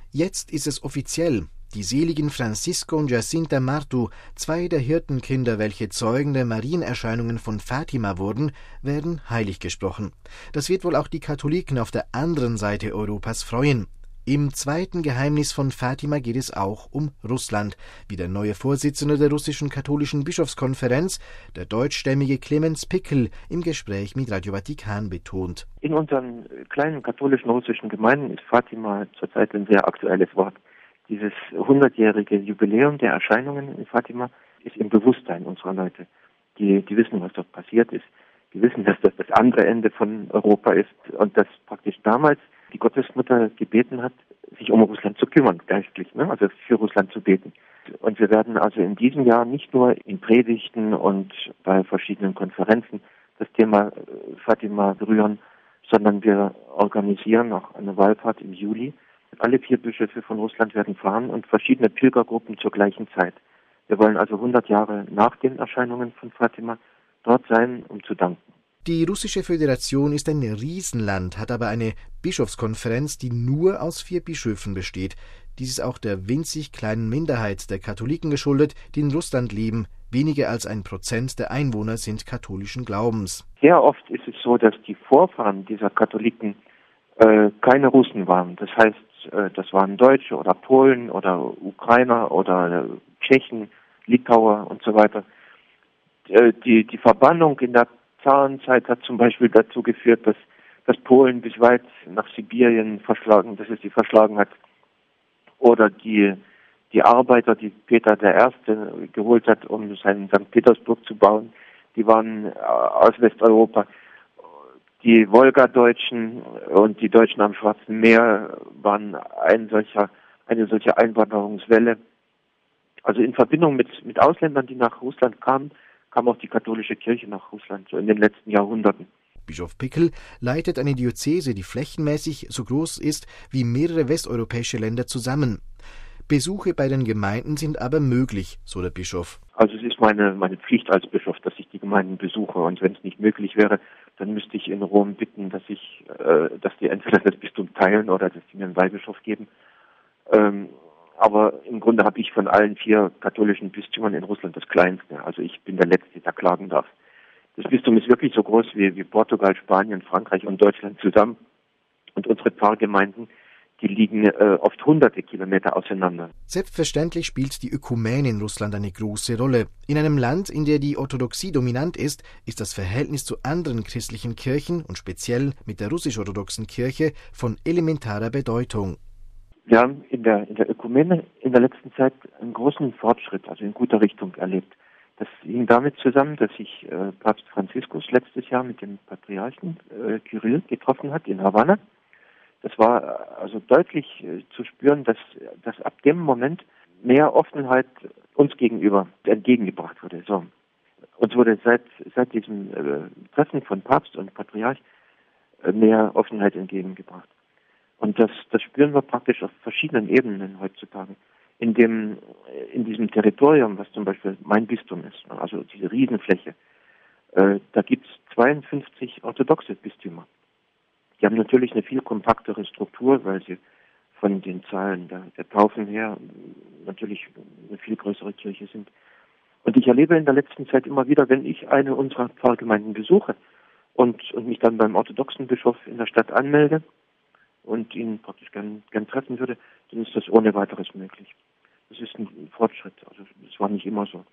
Jetzt ist es offiziell. Die seligen Francisco und Jacinta Martu, zwei der Hirtenkinder, welche Zeugen der Marienerscheinungen von Fatima wurden, werden heilig gesprochen. Das wird wohl auch die Katholiken auf der anderen Seite Europas freuen. Im zweiten Geheimnis von Fatima geht es auch um Russland, wie der neue Vorsitzende der russischen katholischen Bischofskonferenz, der deutschstämmige Clemens Pickel, im Gespräch mit Radio Vatikan betont. In unseren kleinen katholischen russischen Gemeinden ist Fatima zurzeit ein sehr aktuelles Wort. Dieses 100-jährige Jubiläum der Erscheinungen in Fatima ist im Bewusstsein unserer Leute. Die wissen, was dort passiert ist. Die wissen, dass das das andere Ende von Europa ist und dass praktisch damals die Gottesmutter gebeten hat, sich um Russland zu kümmern, geistlich, also für Russland zu beten. Und wir werden also in diesem Jahr nicht nur in Predigten und bei verschiedenen Konferenzen das Thema Fatima berühren, sondern wir organisieren auch eine Wallfahrt im Juli. Alle 4 Bischöfe von Russland werden fahren und verschiedene Pilgergruppen zur gleichen Zeit. Wir wollen also 100 Jahre nach den Erscheinungen von Fatima dort sein, um zu danken. Die Russische Föderation ist ein Riesenland, hat aber eine Bischofskonferenz, die nur aus 4 Bischöfen besteht. Dies ist auch der winzig kleinen Minderheit der Katholiken geschuldet, die in Russland leben. Weniger als 1% der Einwohner sind katholischen Glaubens. Sehr oft ist es so, dass die Vorfahren dieser Katholiken keine Russen waren. Das heißt, das waren Deutsche oder Polen oder Ukrainer oder Tschechen, Litauer und so weiter. Die Verbannung in der Zarenzeit hat zum Beispiel dazu geführt, dass Polen bis weit nach Sibirien dass es sie verschlagen hat. Oder die Arbeiter, die Peter I. geholt hat, um seinen St. Petersburg zu bauen, die waren aus Westeuropa. Die Wolgadeutschen und die Deutschen am Schwarzen Meer waren eine solche Einwanderungswelle. Also in Verbindung mit Ausländern, die nach Russland kamen, kam auch die katholische Kirche nach Russland, so in den letzten Jahrhunderten. Bischof Pickel leitet eine Diözese, die flächenmäßig so groß ist wie mehrere westeuropäische Länder zusammen. Besuche bei den Gemeinden sind aber möglich, so der Bischof. Also es ist meine Pflicht als Bischof, dass ich die Gemeinden besuche. Und wenn es nicht möglich wäre, dann müsste ich in Rom bitten, dass die entweder das Bistum teilen oder dass die mir einen Weihbischof geben. Aber im Grunde habe ich von allen 4 katholischen Bistümern in Russland das kleinste. Also ich bin der Letzte, der klagen darf. Das Bistum ist wirklich so groß wie Portugal, Spanien, Frankreich und Deutschland zusammen. Und unsere Pfarrgemeinden, die liegen oft hunderte Kilometer auseinander. Selbstverständlich spielt die Ökumene in Russland eine große Rolle. In einem Land, in dem die Orthodoxie dominant ist, ist das Verhältnis zu anderen christlichen Kirchen und speziell mit der russisch-orthodoxen Kirche von elementarer Bedeutung. Wir haben in der Ökumene in der letzten Zeit einen großen Fortschritt, also in guter Richtung erlebt. Das hing damit zusammen, dass sich Papst Franziskus letztes Jahr mit dem Patriarchen Kyrill getroffen hat in Havanna. Das war also deutlich zu spüren, dass ab dem Moment mehr Offenheit uns gegenüber entgegengebracht wurde. So. Uns wurde seit diesem Treffen von Papst und Patriarch mehr Offenheit entgegengebracht. Und das spüren wir praktisch auf verschiedenen Ebenen heutzutage. In diesem Territorium, was zum Beispiel mein Bistum ist, also diese Riesenfläche, da gibt es 52 orthodoxe Bistümer. Die haben natürlich eine viel kompaktere Struktur, weil sie von den Zahlen der Taufen her natürlich eine viel größere Kirche sind. Und ich erlebe in der letzten Zeit immer wieder, wenn ich eine unserer Pfarrgemeinden besuche und mich dann beim orthodoxen Bischof in der Stadt anmelde und ihn praktisch gern treffen würde, dann ist das ohne weiteres möglich. Das ist ein Fortschritt, also das war nicht immer so.